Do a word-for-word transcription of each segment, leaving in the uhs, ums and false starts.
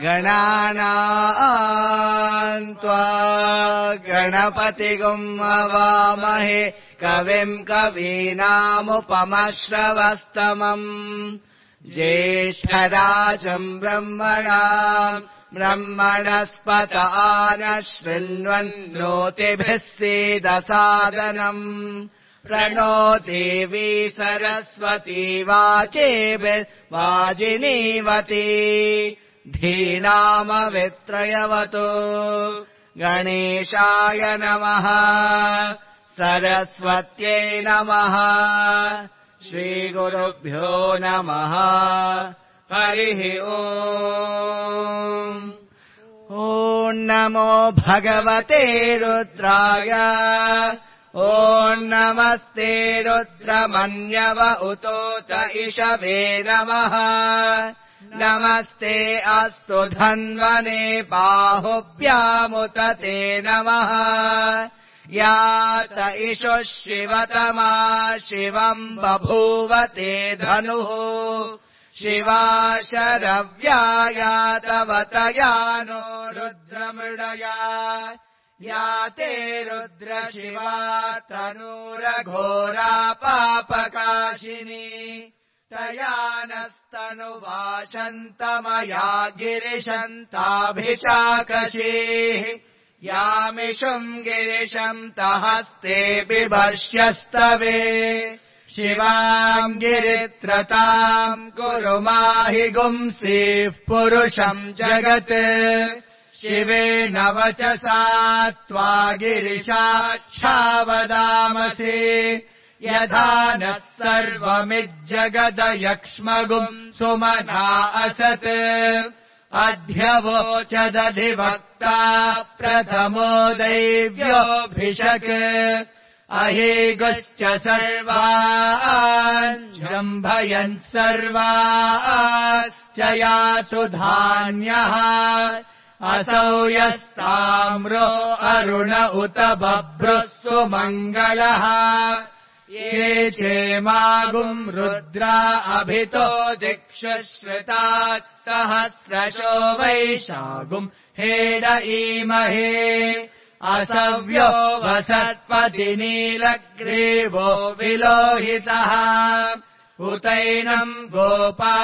गणानाम् त्वा गणपतिगुम् हवामहे कविम् कवीनामुपमश्रवस्तमम् ज्येष्ठराजम् ब्रह्मणाम् ब्रह्मणस्पत आनः शृण्वन्नोतिभिः सीदसादनम् प्रणो देवी सरस्वती वाचेभिः वाजिनीवती धीनामवित्रयवतु गणेशाय नमः सरस्वत्यै नमः श्रीगुरुभ्यो नमः हरिः ओम् ॐ नमो भगवते रुद्राय ॐ नमस्ते रुद्रमन्यव उतोत इषवे नमः नमस्ते अस्तु धन्वने बाहुभ्यामुत ते नमः यात इषुः शिवतमा शिवम् बभूव ते धनुः शिवा शरव्यायातवतयानो रुद्रमृडया याते रुद्र शिवा तनूरघोरा पापकाशिनी तया नस्तनुवाशन्तमया गिरिशन्ताभिचाकशीः यामिषुम् गिरिशम् तहस्ते बिभर्ष्यस्तवे शिवाम् गिरित्रताम् कुरु माहि गुंसीः पुरुषम् जगत् शिवेन वचसा त्वा गिरिशाच्छावदामसि यथा नः सर्वमिज्जगदयक्ष्मगुम् सुमना असत् अध्यवोचदधिवक्ता प्रथमो दैव्योऽभिषक् अहेगुश्च सर्वान् जम्भयन् सर्वाश्च यातु धान्यः असौ यस्ताम्रो अरुण उत बभ्रुः सुमङ्गलः ये चेमागुम् रुद्रा अभितो दिक्षु श्रुताः सहस्रशो वैशागुम् हेड ईमहे असव्यो वसत्पति नीलग्रीवो विलोहितः उतैनम् गोपा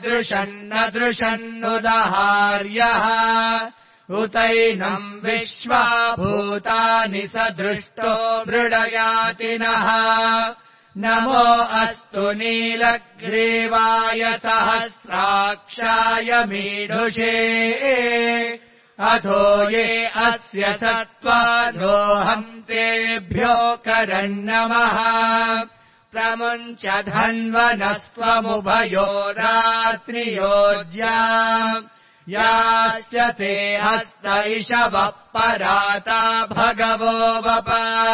अदृशन्नदृशन्नुदहार्यः उतैनम् विश्वा भूतानि सदृष्टो मृडयातिनः नमो अस्तु नीलग्रीवाय सहस्राक्षाय मीढुषे अथो ये अस्य सत्त्वादोऽहम् तेभ्यो करन्नमः प्रमुञ्च धन्वनस्त्वमुभयो रात्रियोज्या याश्च ते हस्त इषवः पराता भगवो वप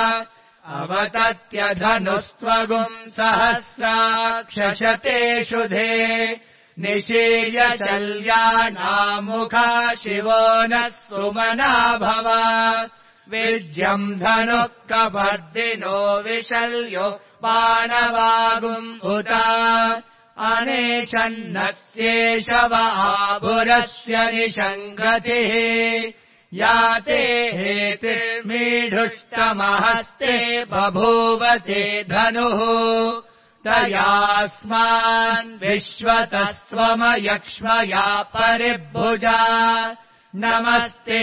अवतत्यधनुस्त्वगुम् सहस्राक्षशते शुधे निशीर्य शल्यानामुखा शिवो नः सुमना भव विज्यम् धनुः कपर्दिनो विशल्यो पाणवागुम् उत अनेशन्नस्येषव आभुरस्य निषङ्गतिः याते हेतिर्मीढुष्टमहस्ते बभूवते धनुः तयास्मान् विश्वतस्त्वमयक्ष्मया परिभुजा नमस्ते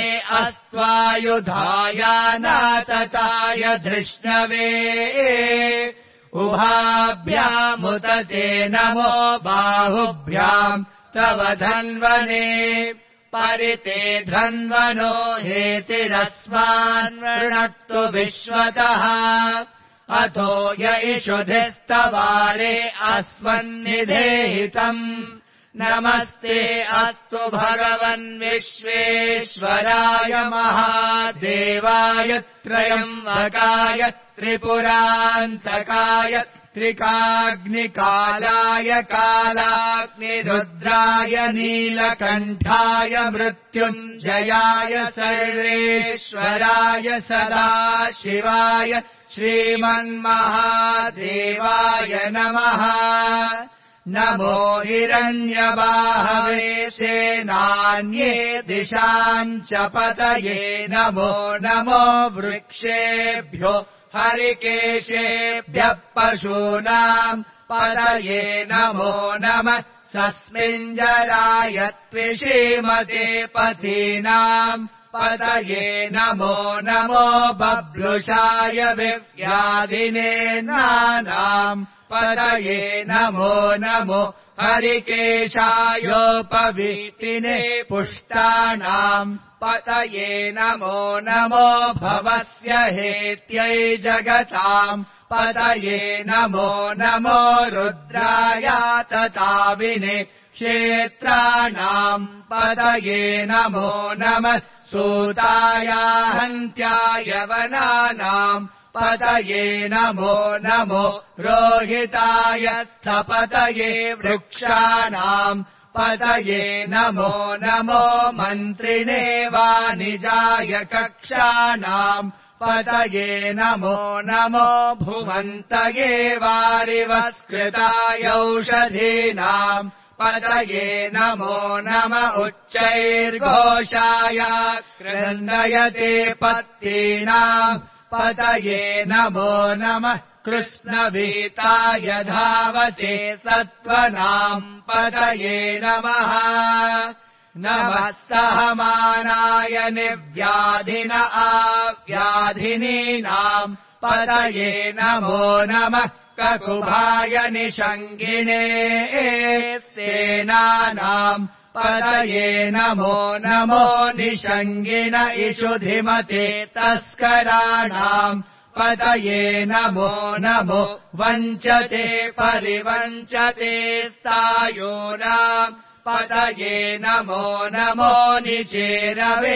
अस्त्वायुधायानातताय धृष्णवे उभाभ्यामुत ते नमो बाहुभ्याम् तव धन्वने परिते धन्वनो हेतिरस्मान् वृणक्तु विश्वतः अथो य इषुधिस्तवारे अस्मन्निधेहितम् नमस्ते अस्तु भगवन् विश्वेश्वराय महादेवाय त्रयम्बकाय त्रिपुरान्तकाय त्रिकाग्निकालाय कालाग्निरुद्राय नीलकण्ठाय मृत्युञ्जयाय सर्वेश्वराय सदाशिवाय श्रीमन्महादेवाय नमः नमो हिरण्यबाहवे सेनान्ये दिशाम् च पतये नमो नमो वृक्षेभ्यो हरिकेशेभ्यः पशूनाम् पतये नमो नमः सस्मिञ्जराय त्विषीमते पथीनाम् पतये नमो नमो बभ्रुषाय विव्याधिने नानाम् पतये नमो नमो हरिकेशायोपवीतिने पुष्टानाम् पतये नमो नमो भवस्य हेत्यै जगताम् पतये नमो नमो रुद्राय तताविने क्षेत्राणाम् पतये नमो नमः सूताय हन्त्याय वनानाम् पतये नमो नमो रोहिताय पतये वृक्षाणाम् पतये नमो नमो मन्त्रिणे वाणिजाय कक्षाणाम् पतये नमो नमो भुवन्तये वारिवस्कृताय औषधीनाम् पतये नमो नम उच्चैर्घोषाय क्रन्दयते पत्तीनाम् पतये नमो नमः कृष्णवीताय धावते सत्त्वनाम् पतये नमः नमः सहमानाय निव्याधिन आव्याधिनीनाम् पतये नमो नमः ककुभाय निषङ्गिणे सेनानाम् पतये नमो नमो निषङ्गिण इषुधिमते तस्कराणाम् पतये नमो नमो वञ्चते परिवञ्चते सायोनाम् पतये नमो नमो निचेरवे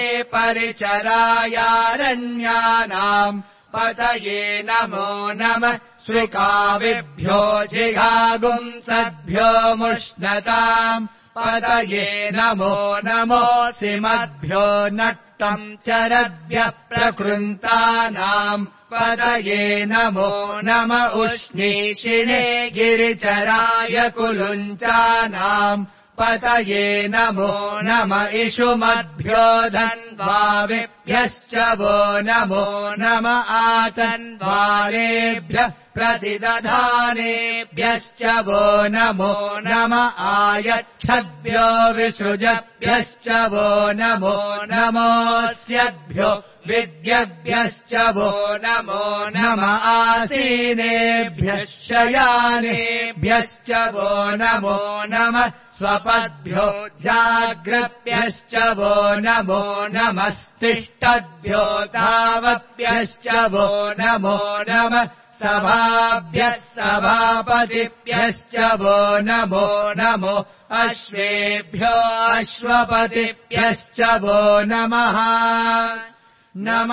परिचरायारण्यानाम् पतये नमो नमः श्रुकाविभ्यो जिघागुंसद्भ्यो मुष्णताम् पतये नमो नमो सिमद्भ्यो नक्तम् चरद्भ्यः प्रकृन्तानाम् पतये नमो नम उष्णीषिणे गिरिचराय कुलुञ्चानाम् पतये नमो नम इषुमद्भ्यो धन्वाविभ्यश्च वो नमो नम आतन्वारेभ्यः प्रतिदधानेभ्यश्च वो नमो नम आयच्छद्भ्यो विसृजभ्यश्च वो नमो नमोऽस्यद्भ्यो विद्यभ्यश्च वो नमो नम आसीनेभ्यः शयानेभ्यश्च वो नमो नमः स्वपद्भ्यो जाग्रभ्यश्च वो नमो नमस्तिष्ठद्भ्यो तावभ्यश्च वो नमो नमः सभाभ्यः सभापतिभ्यश्च वो नमो नमो अश्वेभ्यो अश्वपतिभ्यश्च वो नमः नम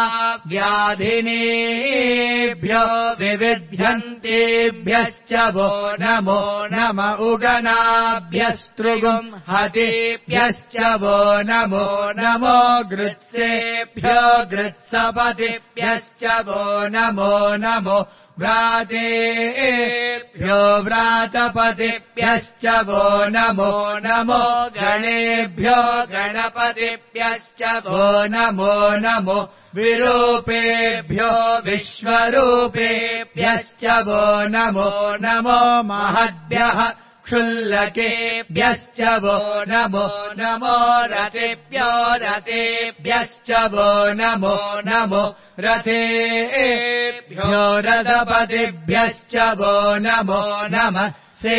आव्याधिनेभ्यो विविध्यन्तेभ्यश्च वो नमो नम उगनाभ्यस्तृगुम् हतेभ्यश्च वो नमो नमो गृत्सेभ्यो गृत्सपतिभ्यश्च वो नमो नमो व्रातेभ्यो व्रातपतिभ्यश्च वो नमो नमो गणेभ्यो गणपतिभ्यश्च वो नमो नमो विरूपेभ्यो विश्वरूपेभ्यश्च वो नमो नमो महद्भ्यः क्षुल्लकेभ्यश्च वो नमो नमो रतेभ्यो रतेभ्यश्च वो नमो नमो रथेभ्यो रथपतिभ्यश्च वो नमो नमः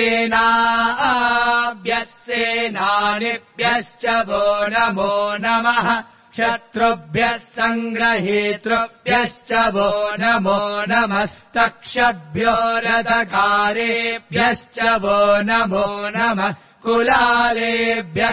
सेनाभ्यः सेनानिभ्यश्च वो नमो नमः शत्रुभ्यः सङ्ग्रहीतृभ्यश्च वो नमो नमस्तक्षद्भ्यो रथकारेभ्यश्च वो नमो नमः कुलालेभ्यः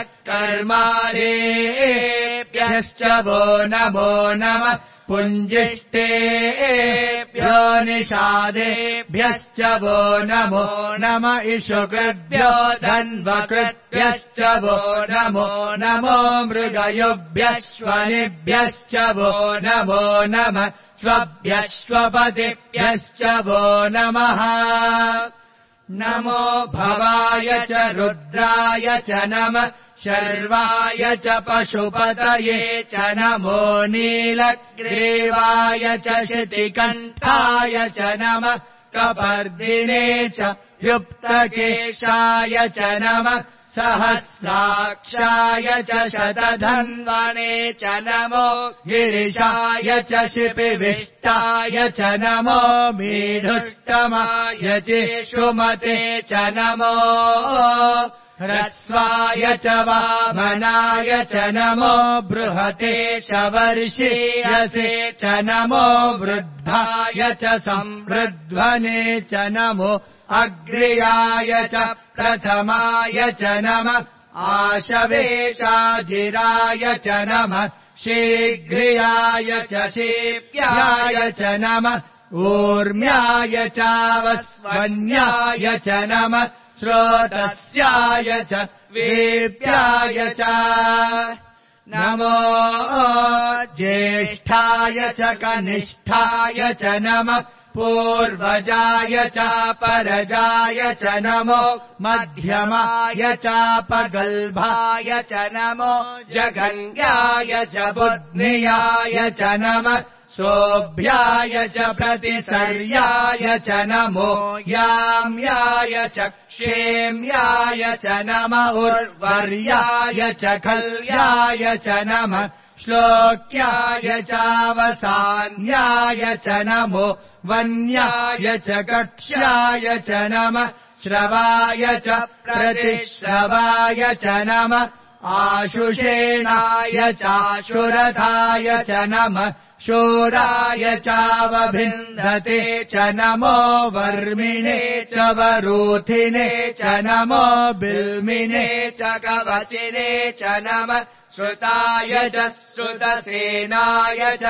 कर्मारेभ्यश्च वो नमो नमः पुञ्जिष्टेभ्यो निषादेभ्यश्च वो नमो नम इषुकृद्भ्यो धन्वकृद्भ्यश्च वो नमो नमो मृगयुभ्यश्वनिभ्यश्च वो नमो नमः स्वभ्यः स्वपतिभ्यश्च वो नमः नमो भवाय च रुद्राय च नमः शर्वाय च पशुपतये च नमो नीलग्रीवाय च शितिकण्ठाय च नमः कपर्दिने च युक्तकेशाय च नमः सहस्राक्षाय च शतधन्वने च नमो गिरिशाय च शिपिविष्टाय च नमो मीढुष्टमाय चेषुमते च नमो ह्रस्वाय च वामनाय च नमो बृहते च वर्षीयसे च नमो वृद्धाय च संवृध्वने च नमो अग्र्याय च प्रथमाय च नमः आशवे चाजिराय च नमः शीघ्रियाय च शीप्याय च नमः ऊर्म्याय चावस्वन्याय च नमः श्रोतस्याय च वेप्याय च नमो ज्येष्ठाय च कनिष्ठाय च नमः पूर्वजाय चापरजाय च नमो मध्यमाय चापगल्भाय च नमो जगन्याय च बुद्ध्याय च नमः शोभ्याय च प्रतिसर्याय च नमो याम्याय च क्षेम्याय च नमः उर्वर्याय च खल्याय च नमः श्लोक्याय चावसान्याय च नमो वन्याय च कक्ष्याय च नमः श्रवाय च प्रतिश्रवाय च नमः आशुषेणाय चाशुरथाय च नमः शूराय चावभिन्धते च नमो वर्मिणे च वरूथिने च नमो बिल्मिने च कवचिने च नमः श्रुताय च श्रुतसेनाय च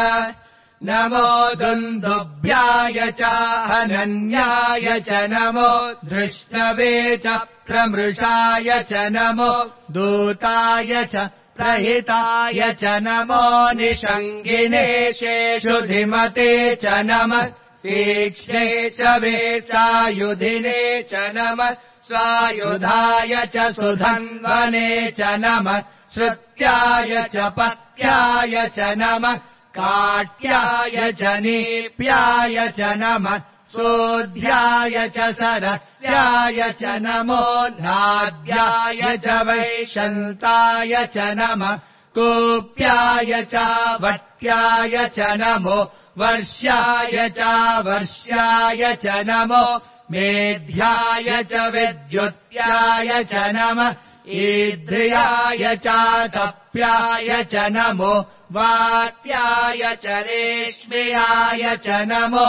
नमो दुन्दुभ्याय च हनन्याय च नमो धृष्णवे च प्रमृषाय च नमो दूताय च प्रहिताय च नमो निषङ्गिने शेषुधिमते च नमः तीक्ष्णे च वेशायुधिने च नमः स्वायुधाय च सुधन्वने च नमः श्रुत्याय च पत्याय च नमः काट्याय च नीप्याय च नमः सोऽध्याय च सरस्याय च नमो नाद्याय च वैशन्ताय च नमः कूप्याय च वट्याय च नमो वर्ष्याय च वर्ष्याय च नमो मेध्याय च विद्युत्याय च नमः ईद्रियाय च तप्याय च नमो वात्याय च रेश्म्याय च नमो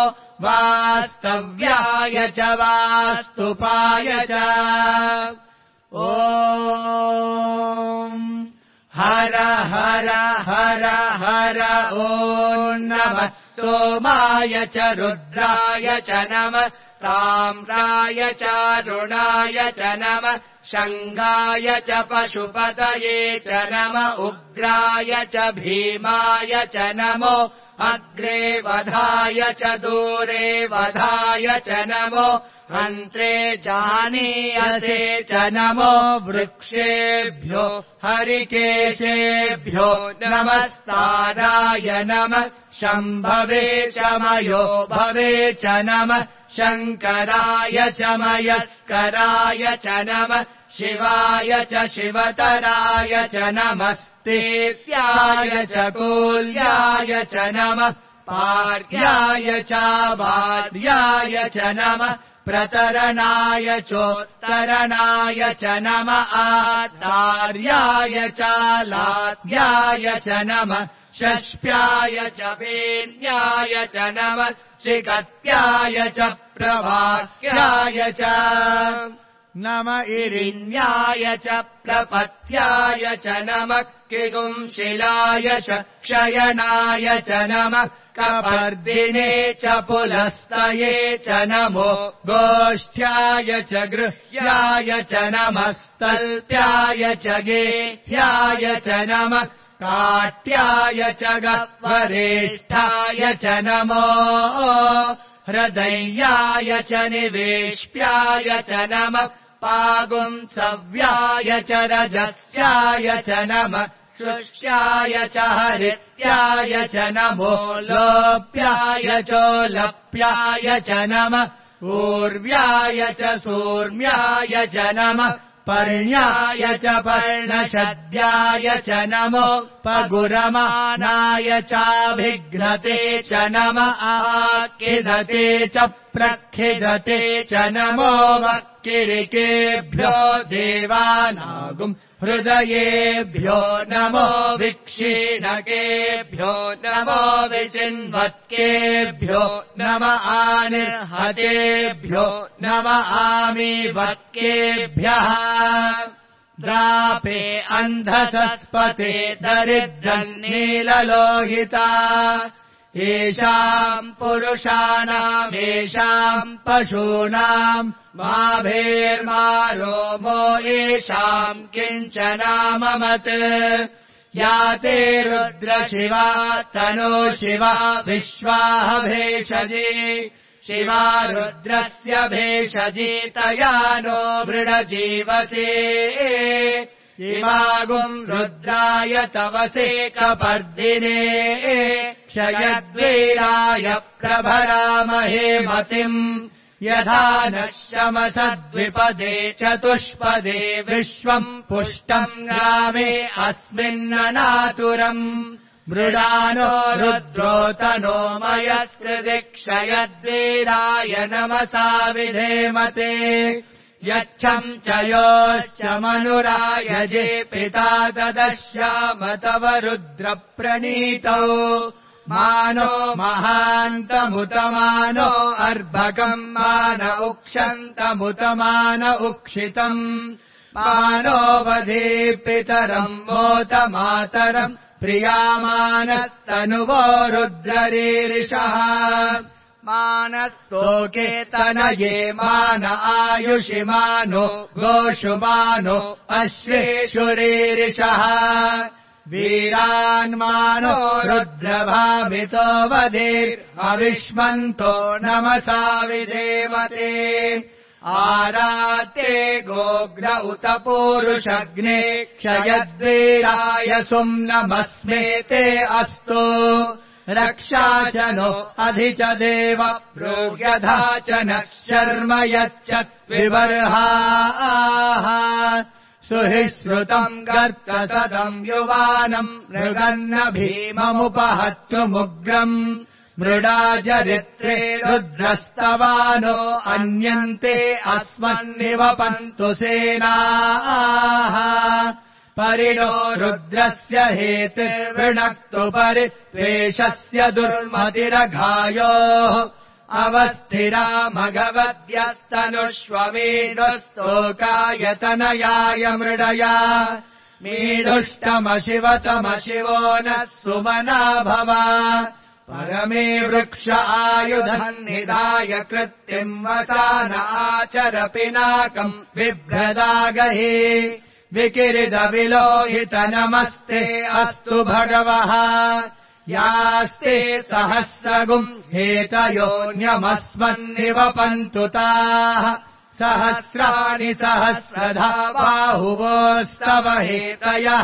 वास्तव्याय च वास्तुपाय च ॐ हर हर हर हर ॐ नमः सोमाय च रुद्राय च नमः ताम्राय चारुणाय च नमः शङ्गाय च पशुपतये च नमः उग्राय च भीमाय च नमो अग्रे वधाय च दूरे वधाय च नमो हन्त्रे जानीयसे च नमो वृक्षेभ्यो हरिकेशेभ्यो नमस्ताराय नमः शम्भवे च मयो भवे च नमः शङ्कराय च मयस्कराय च नमः शिवाय च शिवतराय च नमस्तेत्याय च कूल्याय च नमः पार्याय च वार्याय च नमः प्रतरणाय चोत्तरणाय च नमः आदार्याय च लाद्याय च नमः षष्प्याय च वेण्याय च नमः श्रीकत्याय च प्रवाक्याय च नम इरिण्याय च प्रपत्याय च नमः किगुंशिलाय च क्षयणाय च नमः कपर्दिने च पुलस्तये च नमो गोष्ठ्याय च गृह्याय च नमस्तल्प्याय च गेह्याय च नमः काट्याय च गह्वरेष्ठाय च नमो हृदय्याय च निवेश्याय च नमः पागुंसव्याय च रजस्याय च नमः शुष्याय च हरित्याय च नमो लोप्याय चोलप्याय च नमः ऊर्व्याय च सूर्म्याय च नमः पर्ण्याय च पर्णशद्याय च नमो पगुरमानाय चाभिघ्नते च नमः आखिदते च प्रखिदते च नमो वक्किरिकेभ्यो देवानागुम् हृदयेभ्यो नमो विक्षीणकेभ्यो नमो विचिन्वत्केभ्यो नम आनिर्हतेभ्यो नम आमीवत्केभ्यः द्रापे अन्धसस्पते दरिद्रन्नीललोहिता येषाम् पुरुषाणामेषाम् पशूनाम् माभेर्मारोमो येषाम् किञ्चनाममत् या ते रुद्रशिवा तनो शिवा विश्वाह भेषजी शिवा रुद्रस्य भेषजी तया नो मृडजीवसे इमागुम् रुद्राय तवसे कपर्दिने क्षयद्वीराय प्रभरामहे मतिम् यथा नः शमसद्विपदे चतुष्पदे विश्वम् पुष्टम् रामे अस्मिन्ननातुरम् मृडानो रुद्रोतनो मयस्कृति क्षयद्वीराय नमसा विधेमते यच्छम् च योश्च मनुरायजे पिता तदश्याम तव रुद्रप्रणीतौ मानो महान्तमुतमानो अर्भकम् मान उक्षन्तमुतमान उक्षितम् मानो वधे पितरम् मोत मातरम् प्रियामानस्तनुवो रुद्ररीरिषः मानस्तोके तनये मान आयुषि मानो गोषु मानो अश्वेषुरीरिषः वीरान्मानो रुद्रभावितो वधेर्अविष्मन्तो नमसा विधेमते आराते गोग्र उत पूरुषग्ने क्षयद्वीराय सुम्नमस्मेते अस्तु रक्षा च नो अधि च देव प्रोग्यधा च नः शर्म यच्च विबर्हाः सुहिश्रुतम् गर्तसदम् युवानम् मृगन्न भीममुपहत्तुमुग्रम् मृडाजरित्रे रुद्रस्तवानो अन्यन्ते अस्मन्निवपन्तु सेनाः परिणो रुद्रस्य हेतिर्वृणक्तु परित्वेषस्य दुर्मतिरघायोः अवस्थिरा मघवद्यस्तनुष्वमीढुस्तोकायतनयाय मृडया मीढुष्टमशिवतमशिवो नः सुमना भव परमे वृक्ष आयुधन्निधाय कृत्तिम् वसान आचर पिनाकम् बिभ्रदागहे विकिरिदविलोहित नमस्ते अस्तु भगवः यास्ते सहस्रगुम् हेतयोऽन्यमस्मन्निवपन्तु ताः सहस्राणि सहस्रधा बाहुवोस्तव हेतयः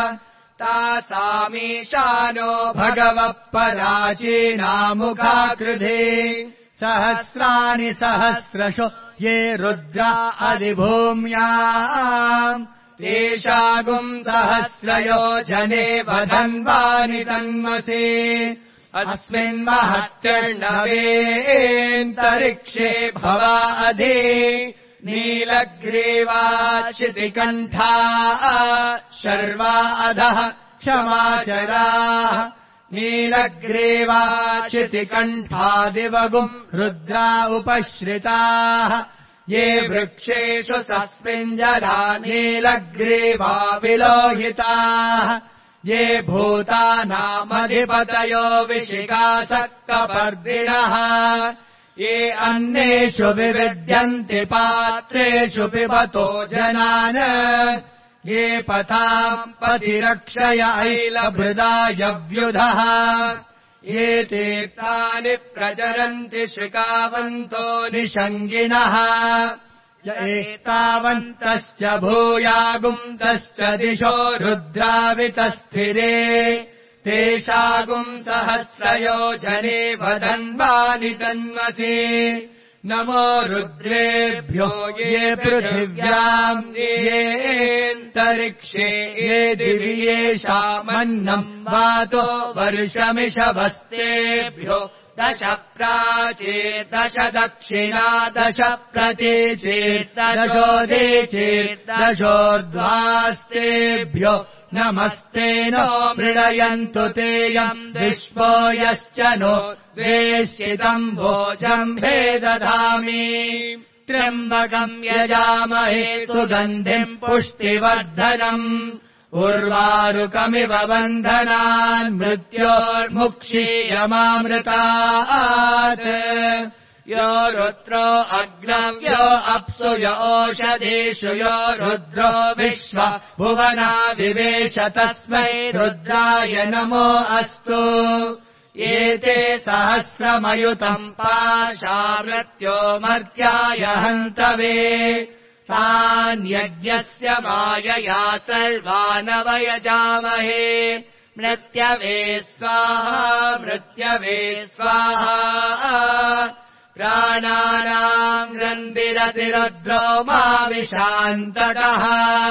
तासामीशानो भगवः पराचीनामुखाकृधे सहस्राणि सहस्रशो ये रुद्रा अधिभूम्याम् तेषागुम् सहस्रयोजने वधन्वानि तन्मसे अस्मिन्महत्यर्णवेऽन्तरिक्षे भवा अधि नीलग्रीवाचितिकण्ठा शर्वा अधः क्षमाचराः नीलग्रीवाचितिकण्ठादिवगुम् रुद्रा उपश्रिताः ये वृक्षेषु सस्मिञ्जरा नीलग्रीवा विलोहिताः ये भूतानामधिपतयो विशिखासक्तपर्दिनः ये अन्नेषु विविद्यन्ति पात्रेषु पिबतो जनान् ये पथाम् पतिरक्षय ऐलभृदायव्युधः ये तीर्थानि प्रचरन्ति श्रिकावन्तो निषङ्गिणः य एतावन्तश्च भूयागुंसश्च दिशो रुद्रावितस्थिरे तेषागुम् सहस्रयोजने वदन्वानि तन्मसि नमो रुद्रेभ्यो ये पृथिव्याम् येऽन्तरिक्षे ये दिवि येषामन्नम् वातो वर्षमिषवस्तेभ्यो दश प्राचेर्दश दक्षिणा दश प्रतीचेर्दशोदीचेर्दशोर्ध्वास्तेभ्यो नमस्ते नो मृडयन्तु तेयम् विश्वो यश्च नो द्वेष्टितम् भोजम् भेदधामि त्र्यम्बकम् यजामहे सुगन्धिम् पुष्टिवर्धनम् उर्वारुकमिव बन्धनान् मृत्योर्मुक्षीयमामृतात् यो रुद्रो अग्नम् यो अप्सु यो ओषधीषु यो रुद्रो विश्व भुवना विवेश तस्मै रुद्राय नमो अस्तु एते सहस्रमयुतम् पाशा मृत्यो मर्त्याय हन्तवे तान्यज्ञस्य मायया सर्वानवयजामहे मृत्यवे स्वाहा मृत्यवे स्वाहा प्राणानाम् रन्दिरतिरुद्रो मा विशान्तकः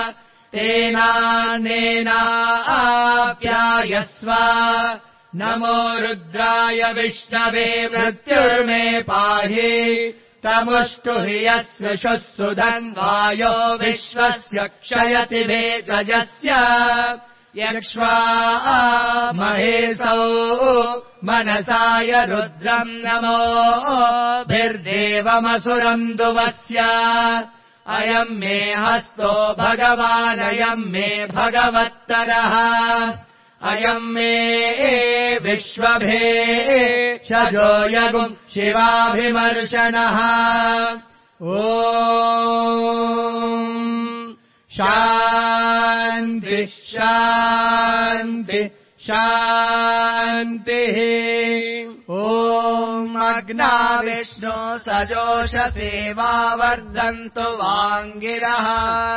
तेनानेनाप्यायस्व नमो रुद्राय विष्णवे मृत्युर्मे पाहि तमुष्टु हि यस्विषुः सुधन्वायो विश्वस्य क्षयति भेषजस्य यक्ष्वा महेशौ मनसाय रुद्रम् नमो भिर्देवमसुरम् दुवस्य अयम् मे हस्तो भगवानयम् मे भगवत्तरः अयम् मे विश्वभेषजो यगुम् शिवाभिमर्शनः ॐ शान्ति शान्ति शान्तिः ॐ अग्ना विष्णो सजोषसेवा वर्धन्तु वाङ्गिरः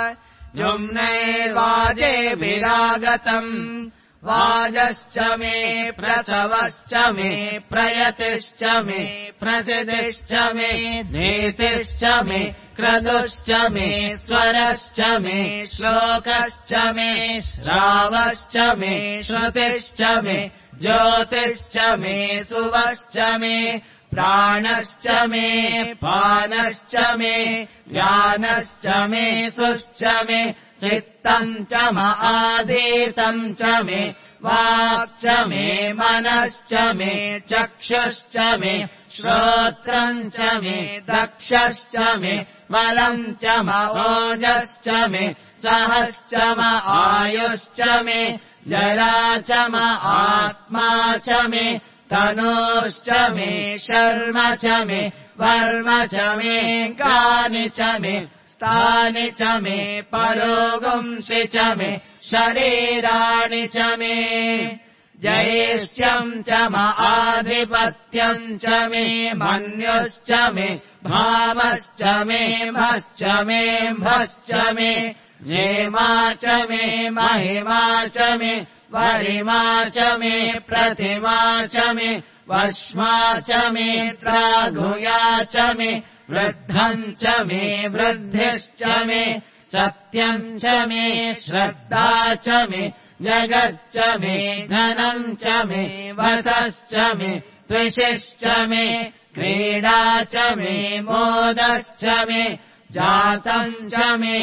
जुम्नैर्वाजेभिरागतम् वाजश्च मे प्रसवश्च मे प्रयतिश्च मे प्रसिद्धिश्च मे नीतिश्च मे क्रतुश्च मे स्वरश्च मे श्लोकश्च मे श्रावश्च मे श्रुतिश्च मे ज्योतिश्च मे सुवश्च मे प्राणश्च मे पानश्च मे ज्ञानश्च मे सुश्च मे चित्तम् च म आधीतम् च मे वाक् च मे मनश्च मे चक्षुश्च मे श्रोत्रम् च मे दक्षश्च मे बलम् च म ओजश्च मे सहश्च म आयुश्च मे जरा च म आत्मा च मे तनोश्च मे शर्म च मे वर्म च मे गानि च मे स्थानि च मे परोगुंसि च मे शरीराणि च मे जयेष्ठ्यम् च म आधिपत्यम् च मे मन्युश्च मे भामश्च मे भश्च मे भश्च मे जेमा च मे महिमा च मे वरिमा च मे प्रतिमा च मे वश्मा च मे त्रागुया च मे वृद्धम् च मे वृद्धिश्च मे सत्यम् च मे श्रद्धा च मे जगच्च मे धनम् च मे वसश्च मे त्विषिश्च मे क्रीडा च मे मोदश्च मे जातम् च मे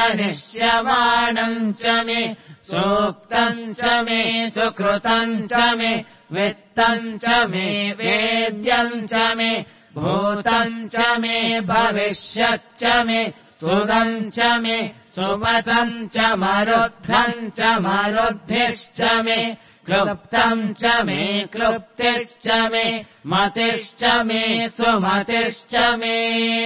जनिष्यमाणम् च मे सूक्तम् च मे सुकृतम् च मे वित्तम् च मे वेद्यम् च मे भूतम् च मे भविष्यच्च मे सुदम् च मे सुमतम् च मरुद्धम् च मरुद्धिश्च मे क्लुप्तम् च मे क्लुप्तिश्च मे मतिश्च मे सुमतिश्च मे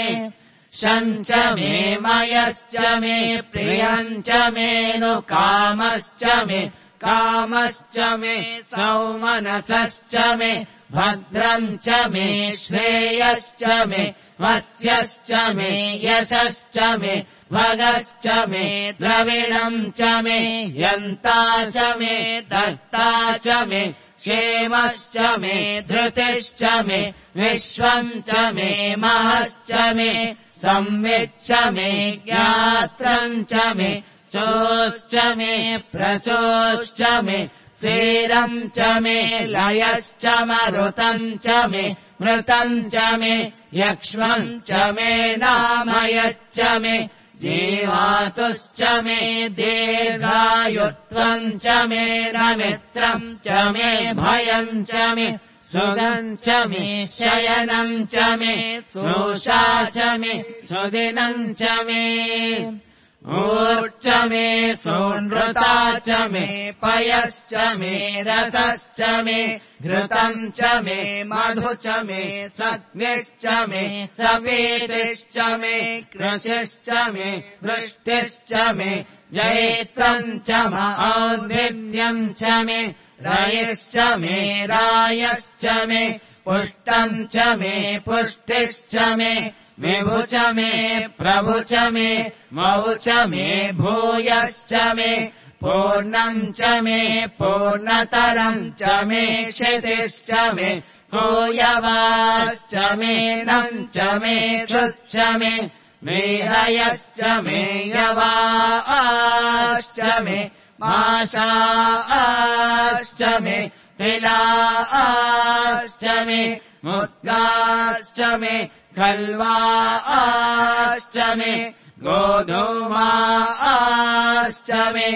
शम् च मे मयश्च मे प्रियम् च मे नु कामश्च मे कामश्च मे सौमनसश्च मे भद्रम् च मे श्रेयश्च मे वस्यश्च मे यशश्च मे भगश्च मे द्रविणम् च मे यन्ता च मे दत्ता च मे क्षेमश्च मे धृतिश्च मे विश्वम् च मे महश्च मे संविच्च मे ज्ञात्रम् च मे सोश्च मे प्रचोश्च मे स्वीरम् च मे लयश्च मरुतम् च मे मृतम् च मे यक्ष्मम् च मे नामयश्च मे जीवातुश्च मे दीर्घायुत्वम् च मे नमित्रम् च मे भयम् च मे सुगम् च मे शयनम् च मे सोषा च मे सुदिनम् च मे ऊर्च मे सोनृता च मे पयश्च मे रसश्च मे घृतम् च मे मधु च मे सग्निश्च मे सपीतिश्च मे कृशिश्च मे वृष्टिश्च मे जैत्रम् च औद्भिद्यम् च मे रयिश्च मे रायश्च मे पुष्टम् च मे पुष्टिश्च मे विभु च मे प्रभु च मे मौ च मे भूयश्च मे पूर्णम् च मे पूर्णतरम् च मे क्षितिश्च मे भूयवाश्च मे नम् च मे श्रुश्च मे मेहयश्च मे यवाश्च मे माशाश्च मे तिलाश्च मे मुद्गाश्च मे खल्वाश्च मे गोधूमाश्च मे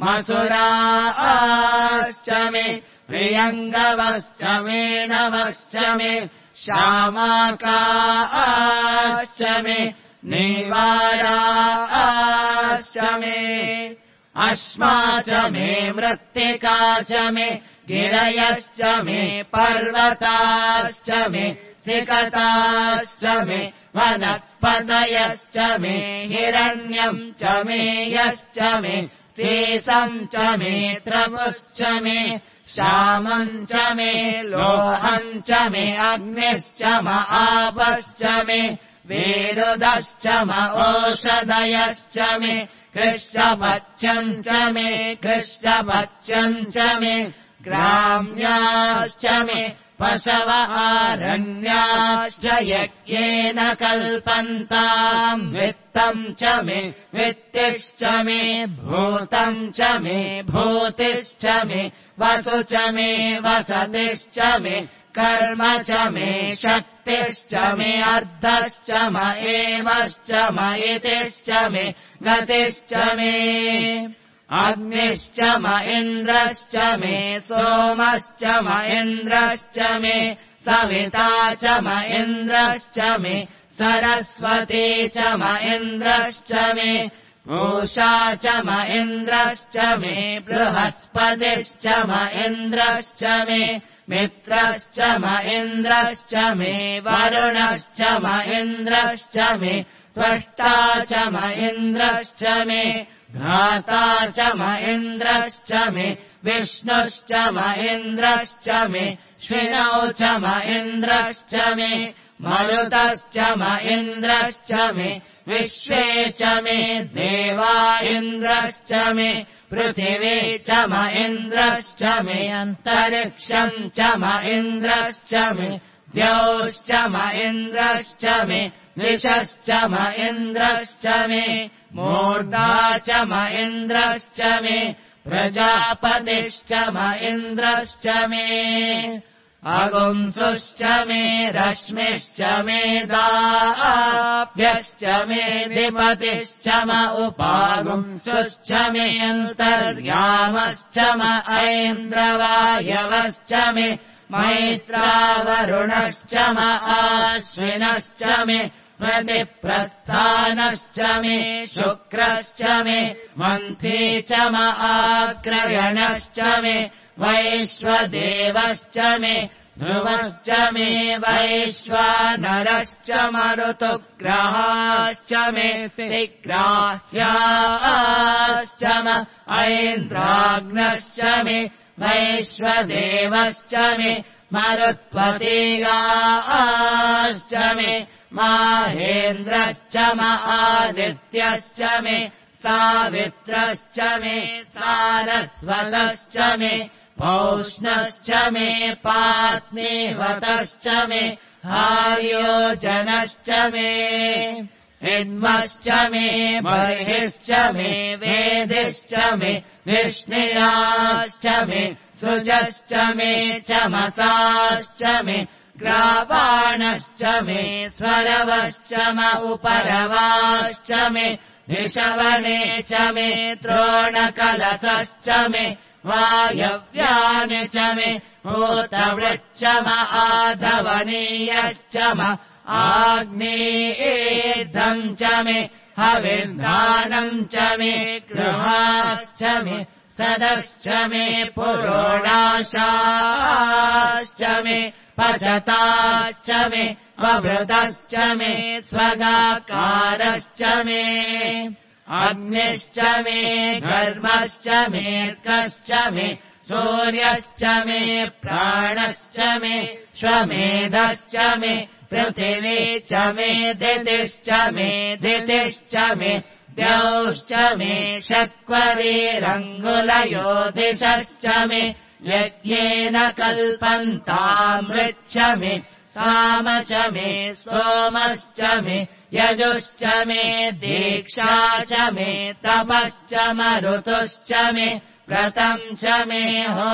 मसुराश्च मे प्रियङ्गवश्च मे नवश्च मे श्यामाकाश्च मे नीवाराश्च मे अश्मा च मे मृत्तिका च मे गिरयश्च मे पर्वताश्च मे सिकताश्च मे वनस्पतयश्च मे हिरण्यम् च मे यश्च मे शेषम् च मे त्रमुश्च मे श्यामम् च मे लोहम् च मे अग्निश्च म आपश्च मे वेरुदश्च म ओषधयश्च मे कृष्णपच्यम् च मे कृष्णपच्यम् च मे ग्राम्याश्च मे पशव आरण्याश्च यज्ञेन कल्पन्ताम् वित्तम् च मे वित्तिश्च मे भूतम् च मे भूतिश्च मे वसु च मे वसतिश्च मे कर्म च मे शक्तिश्च मे अर्धश्च म एवश्च म इतिश्च मे गतिश्च मे अग्निश्च म इन्द्रश्च मे सोमश्च म इन्द्रश्च मे सविता च म इन्द्रश्च मे सरस्वती च म इन्द्रश्च मे पूषा च म इन्द्रश्च मे बृहस्पतिश्च म इन्द्रश्च मे मित्रश्च म इन्द्रश्च मे वरुणश्च म इन्द्रश्च मे त्वष्टा च म इन्द्रश्च मे घ्राता च म इन्द्रश्च मे विष्णुश्च म इन्द्रश्च मे श्विनौ च म इन्द्रश्च मे मरुतश्च म इन्द्रश्च मे विश्वे च मे देवा इन्द्रश्च मे पृथिवी च म इन्द्रश्च मे अन्तरिक्षम् च म इन्द्रश्च मे द्यौश्च म इन्द्रश्च मे दिशश्च म इन्द्रश्च मे मूर्धा च म इन्द्रश्च मे प्रजापतिश्च म इन्द्रश्च मे अगुंसुश्च मे रश्मिश्च मे दाभ्यश्च मे दिपतिश्च म उपागुंसुश्च मे अन्तर्यामश्च म ऐन्द्रवायवश्च मे मैत्रावरुणश्च म आश्विनश्च मे प्रतिप्रस्थानश्च मे शुक्रश्च मे मन्थी च म आक्रयणश्च मे वैश्वदेवश्च मे ध्रुवश्च मे वैश्वानरश्च मरुतुग्रहाश्च मे तिग्राह्याश्च म ऐन्द्राग्नश्च मे वैश्वदेवश्च मे मरुत्वतीगाश्च मे माहेन्द्रश्च म आदित्यश्च मे सावित्रश्च मे सारस्वतश्च मे पौष्णश्च मे पात्नीवतश्च मे हार्योजनश्च मे हिन्मश्च मे बर्हिश्च मे वेदिश्च मे निष्णिराश्च मे सुजश्च मे चमसाश्च मे ग्रावाणश्च मे स्वरवश्च म उपरवाश्च मे निशवने च मे द्रोणकलशश्च मे वायव्यानि च मे भूतवृच्च म आधवनीयश्च म आग्नेयेर्धम् च मे हविर्धानम् च मे गृहाश्च मे सदश्च मे पुरोडाशाश्च मे पचताश्च मे ववृतश्च मे स्वगाकारश्च मे अग्निश्च मे घर्मश्च मेऽर्कश्च मे सूर्यश्च मे प्राणश्च मे श्वमेधश्च मे पृथिवी च मे दितिश्च मे दितिश्च मे द्यौश्च मे शक्वरीरङ्गुलयोधिशश्च मे यज्ञेन कल्पन्तामृच्च मे साम च मे सोमश्च मे यजुश्च मे दीक्षा च मे तपश्च मरुतुश्च मे व्रतम् च मे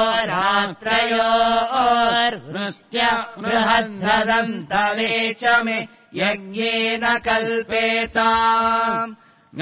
होरात्रयोर्वृष्ट्य बृहद्धदन्तवे च मे यज्ञेन कल्पेताम्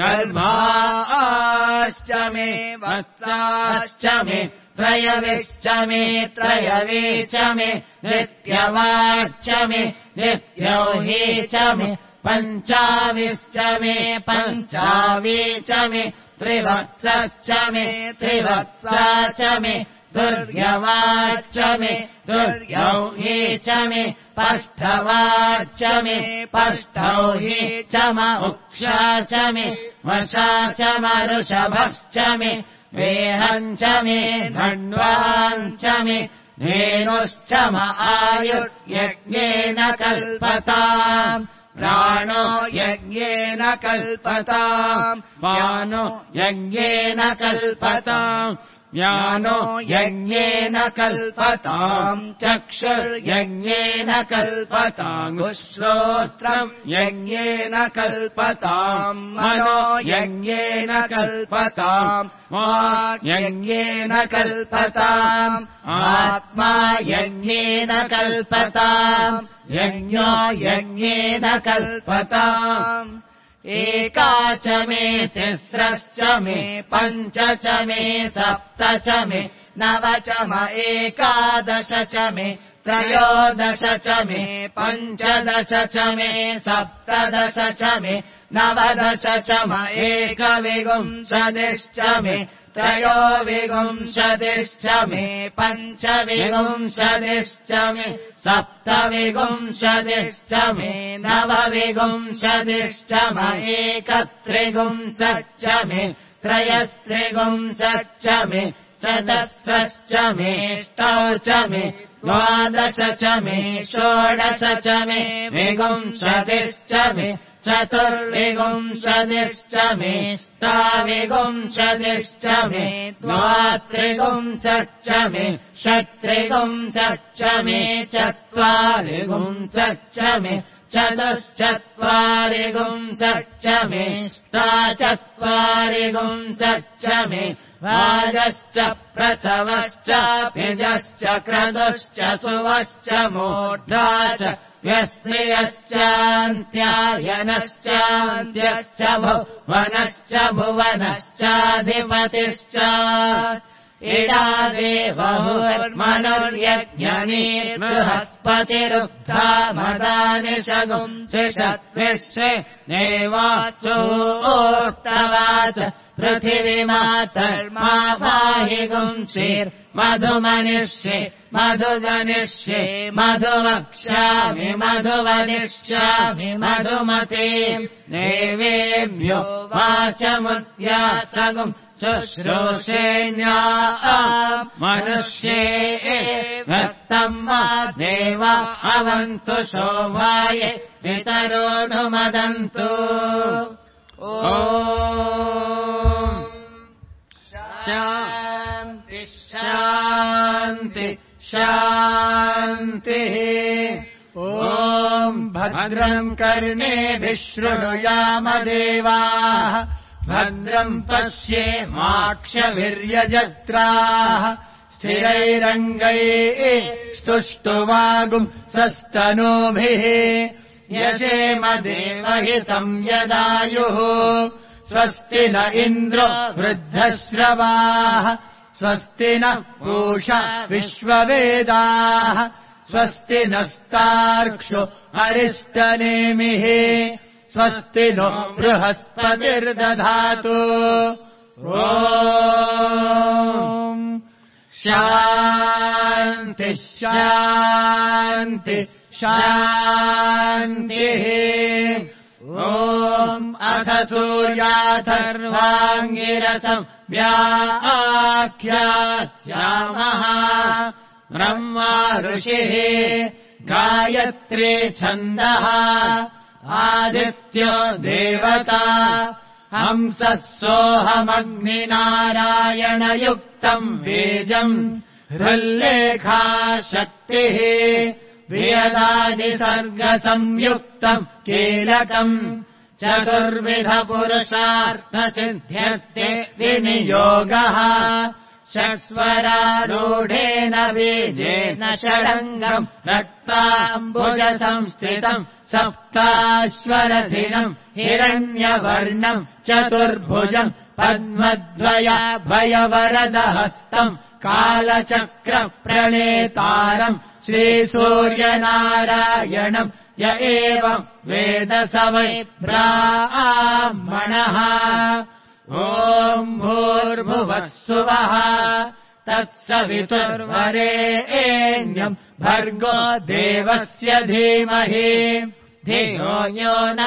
गर्भाश्च मे वत्साश्च मे त्रयविश्च मे त्रयवे च मे नित्यवाश्च मे नित्यौही च मे पञ्चाविश्च मे पञ्चावी च मे त्रिवत्सश्च मे त्रिवत्सा च मे दुर्यवाच्च मे दुर्यौही च मे पष्ठवाच्च मे पष्ठौही च म उक्षा च मे वशा च मरुषभश्च मे वेहम् च मे धन्वाम् च मे धेनुश्च म आयुर्यज्ञेन कल्पताम् प्राणो यज्ञेन कल्पताम् पानो यज्ञेन कल्पताम् ज्ञानो यज्ञेन कल्पताम् चक्षुर्यज्ञेन कल्पताम् श्रोत्रम् यज्ञेन कल्पताम् मनो यज्ञेन कल्पताम् वाक् यज्ञेन कल्पताम् आत्मा यज्ञेन कल्पताम् यज्ञो यज्ञेन कल्पताम् एका च मे तिस्रश्च मे पञ्च च मे सप्त च मे नव च म एकादश च मे त्रयोदश च मे पञ्चदश च मे सप्तदश च मे नवदश च म एकविंशतिश्च मे त्रयोविंशतिश्च मे पञ्चविंशतिश्च मे सप्तविंशतिश्च मे नवविंशतिश्च म एकत्रिंशच्च मे त्रयस्त्रिंशच्च मे चतस्रश्च मे अष्टौ च मे द्वादश च मे षोडश च मे विंशतिश्च मे चतुर्विंशतिश्च मे अष्टाविंशतिश्च मे द्वात्रिंशच्च मे षट्त्रिंशच्च मे चत्वारिंशच्च मे चतुश्चत्वारिंशच्च मे अष्टाचत्वारिंशच्च मे वाजश्च प्रसवश्च भिजश्च क्रतुश्च सुवश्च मूर्धा च व्यस्त्रियश्चान्त्यायनश्चान्त्यश्च भुवनश्च भुवनश्चाधिपतिश्च इडा देवहुर्मनुर्यज्ञनीर्बृहस्पतिरुक्था मदानि शगुंसिषद्विश्वे देवासोऽर्तवाच पृथिवीमातर्मा पाहि गुंशीर् मधुमनिष्ये मधुजनिष्ये मधुवक्ष्यामि मधुवदिष्यामि मधुमते देवेभ्यो वाचमुद्यासगुम् शुश्रूषेण्या मनुष्ये हस्तम् वा देवा अवन्तु शोभाये पितरोऽनुमदन्तु ॐ शान्ति शान्ति शान्तिः ॐ भद्रम् कर्णेभिः शृणुयाम देवाः भद्रम् पश्येमाक्षभिर्यजत्राः स्थिरैरङ्गैः स्तुष्टुवागुम् सस्तनूभिः यजेम देवहितम् यदायुः स्वस्ति न इन्द्रो वृद्धश्रवाः स्वस्ति न पूषा विश्ववेदाः स्वस्ति नस्तार्क्ष्यो अरिष्टनेमिः स्वस्ति नो बृहस्पतिर्दधातु ॐ शान्ति शान्ति शान्तिः ॐ अथ सूर्याथर्वाङ्गिरसम् व्याख्यास्यामः ब्रह्मा ऋषिः गायत्री छन्दः आदित्यो देवता हंसः सोऽहमग्निनारायणयुक्तम् बीजम् हृल्लेखा शक्तिः वेदादिसर्गसंयुक्तम् कीलकम् चतुर्विधपुरुषार्थसिद्ध्यर्थे विनियोगः षट्स्वरारूढेन बीजेन षडङ्गम् रक्ताम्बुजसंस्थितम् सप्ताश्वरथिनम् हिरण्यवर्णम् चतुर्भुजम् पद्मद्वयाभयवरदहस्तम् कालचक्रप्रणेतारम् श्रीसूर्यनारायणम् य एवम् वेद स वै ब्राह्मणः ॐ भूर्भुवः सुवः तत्सवितुर्वरेण्यम् भर्गो देवस्य धीमहि धियो यो न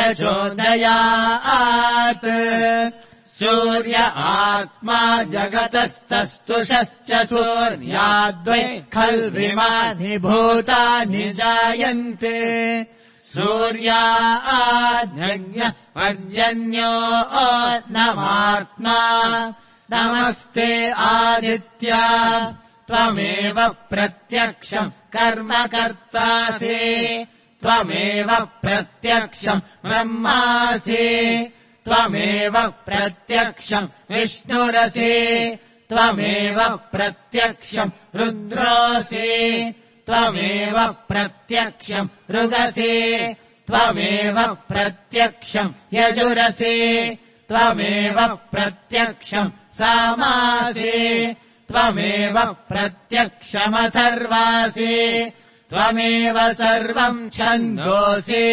प्रचोदयात् सूर्य आत्मा जगतस्तस्तुषश्च सूर्याद्वै खल्विमानि भूतानि जायन्ते सूर्याज्ञ पर्जन्यो नमात्मा नमस्ते आदित्या त्वमेव प्रत्यक्षम् कर्म कर्तासि त्वमेव प्रत्यक्षम् ब्रह्मासि त्वमेव प्रत्यक्षम् विष्णुरसि त्वमेव प्रत्यक्षम् रुद्रोऽसि त्वमेव प्रत्यक्षम् ऋगसि त्वमेव प्रत्यक्षम् यजुरसि त्वमेव प्रत्यक्षम् सामासि त्वमेव प्रत्यक्षमथर्वासि त्वमेव सर्वम् छन्दोसि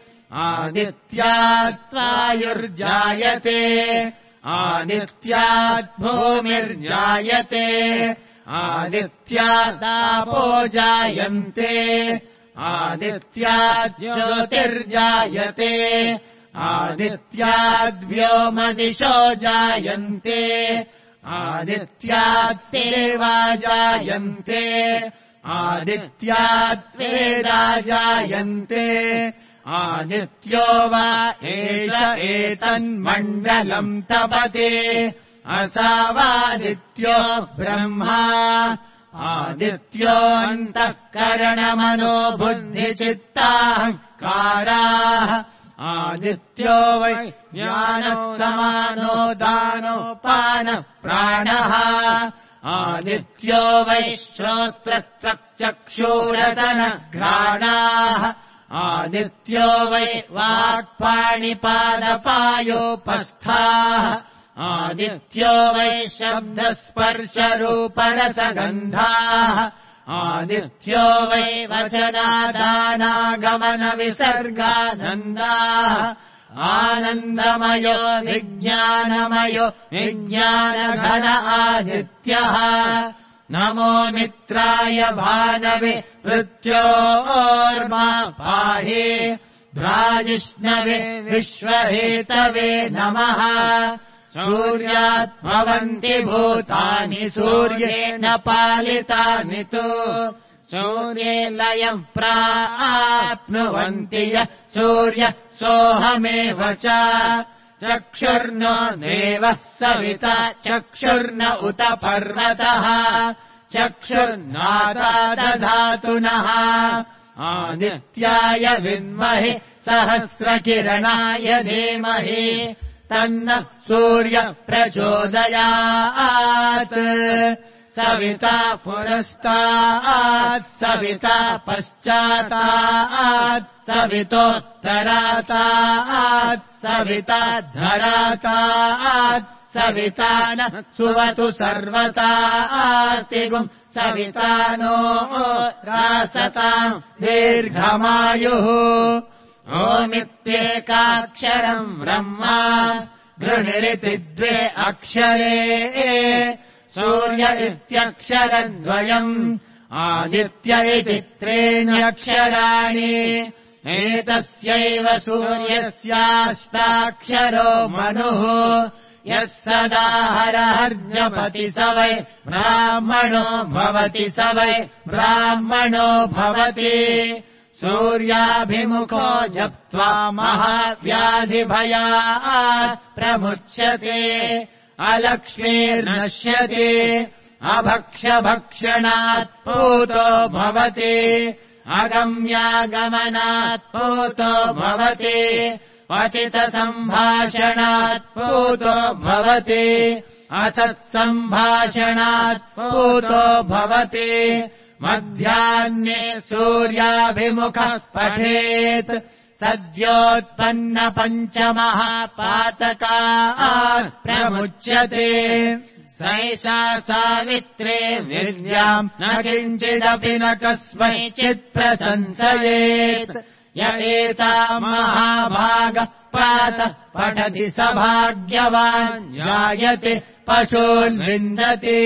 आदित्यात्वायुर्जायते आदित्यात् भूमिर्जायते आदित्यादापो जायन्ते आदित्यात् ज्योतिर्जायते आदित्याद्व्योमदिशो जायन्ते आदित्यात्तेवा जायन्ते आदित्याद्वेदा जायन्ते आदित्यो वा एष एतन्मण्डलम् तपते असावादित्यो ब्रह्मा आदित्योऽन्तःकरणमनो बुद्धिचित्ताहङ्काराः आदित्यो वै ज्ञानः समानो दानोपानः प्राणः आदित्यो वै श्रोत्रत्वक्चक्षूरसनघ्राणाः आदित्यो वै वाक्पाणिपादपायोपस्थाः आदित्यो वै शब्दस्पर्शरूपरसगन्धाः आदित्यो वै वचनादानागमनविसर्गानन्दाः आनन्दमयो विज्ञानमयो विज्ञानघन आदित्यः नमो मित्राय भानवे मृत्योर्मा पाहि भ्राजिष्णवे विश्वहेतवे नमः सूर्यात् भवन्ति भूतानि सूर्येण पालितानि तु सूर्ये लयम् प्राप्नुवन्ति यः सूर्यः सोऽहमेव च चक्षुर्नो देवः सविता चक्षुर्न उत पर्वतः चक्षुर्नाता दधातु नः आदित्याय विद्महे सहस्रकिरणाय धीमहि तन्नः सूर्य प्रचोदयात् सविता पुरस्तात् सविता पश्चातात् सवितोत्तरातात् सविता धरातात् सविता न सुवतु सर्वतातिगुम् सविता नो रासताम् दीर्घमायुः ओमित्येकाक्षरम् ब्रह्मा गृणिरिति द्वे अक्षरे सूर्य इत्यक्षरद्वयम् आदित्य इति त्रीण्यक्षराणि एतस्यैव सूर्यस्याष्टाक्षरो मनुः यः सदा हरहर्जपति स वै ब्राह्मणो भवति स वै ब्राह्मणो भवति सूर्याभिमुखो जप्त्वा महाव्याधिभयात् प्रमुच्यते अलक्ष्मीर्नश्यते अभक्ष्यभक्षणात् पूतो भवति अगम्यागमनात् पूतो भवति पतितसम्भाषणात् पूतो भवति असत्सम्भाषणात् पूतो भवति मध्याह्ने सूर्याभिमुखः पठेत् सद्योत्पन्नपञ्चमः पातकात् प्रमुच्यते सैषा सावित्रे निर्याम् न किञ्चिदपि न कस्मैचित् प्रशंसयेत् य एताम् महाभागः प्रातः पठति स भाग्यवान् जायते पशून् विन्दति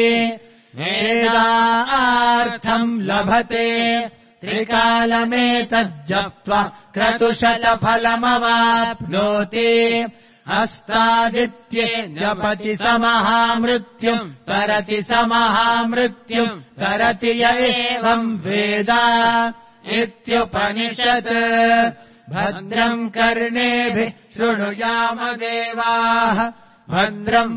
वेदार्थम् लभते त्रिकालमेतज्जप्त्वा क्रतुशतफलमवाप्नोति हस्तादित्ये जपति स महामृत्युम् तरति स महामृत्युम् तरति य एवम् वेद इत्युपनिषत् भद्रम् कर्णेभिः शृणुयाम देवाः भद्रम्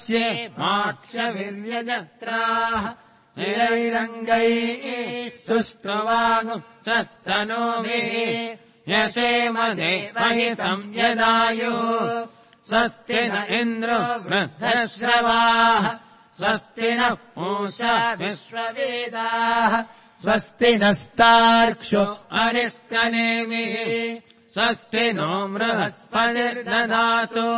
पश्येमाक्षवीर्यजत्राः स्थिरैरङ्गैः स्तुष्ट्वागुंसस्तनूभिः यशेम देवहितम् यदायुः स्वस्ति न इन्द्रो वृद्धश्रवाः स्वस्ति नः पूषा विश्ववेदाः स्वस्ति नस्तार्क्ष्यो अरिष्कनेमिः स्वस्ति नो बृहस्पतिर्दधातु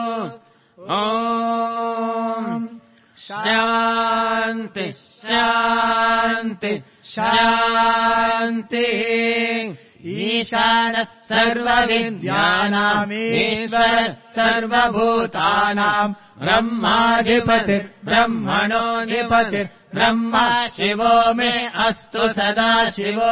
ॐ शान्ति शान्ति शान्तिः ईशानः सर्वविद्यानामीश्वरः सर्वभूतानाम् ब्रह्माधिपतिर्ब्रह्मणोऽधिपतिर्ब्रह्मा शिवो मे अस्तु सदा शिवो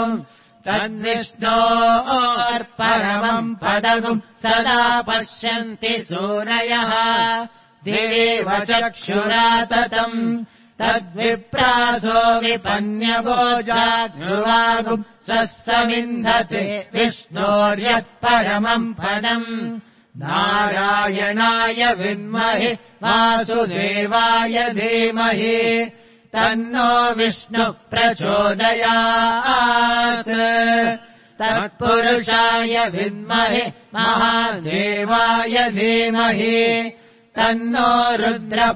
तद्विष्णोर्परमम् पदगुम् सदा पश्यन्ति सूरयः देव चक्षुराततम् तद्विप्रासो विपन्यवोजाग्रुवागुम् सस्समिन्धते विष्णोर्यः परमम् पदम् नारायणाय विद्महे वासुदेवाय धीमहि तन्नो विष्णुः प्रचोदयात् तत्पुरुषाय विद्महे महादेवाय धीमहि तन्नो रुद्रः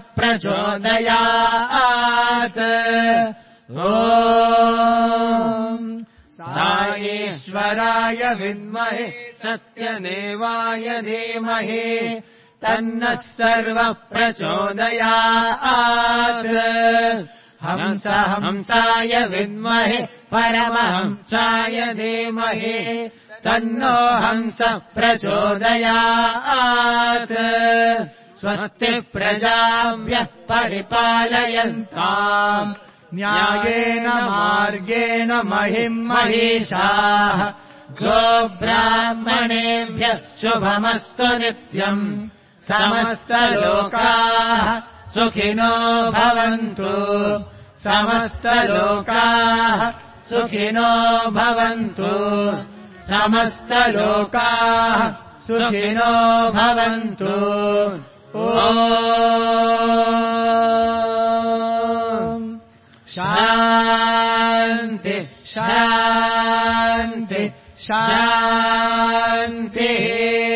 प्रचोदयात् ॐ साईश्वराय विद्महे सत्यदेवाय धीमहि तन्नः सर्वः प्रचोदयात् हंस हंसाय विद्महे परमहंसाय धीमहि तन्नो हंसः प्रचोदयात् स्वस्ति प्रजाभ्यः परिपालयन्ताम् न्यायेन मार्गेण महिम् महिषाः गोब्राह्मणेभ्यः शुभमस्तु नित्यम् समस्तलोकाः सुखिनो भवन्तु समस्तलोकाः सुखिनो भवन्तु समस्तलोकाः सुखिनो भवन्तु ॐ शान्ति शान्ति शान्तिः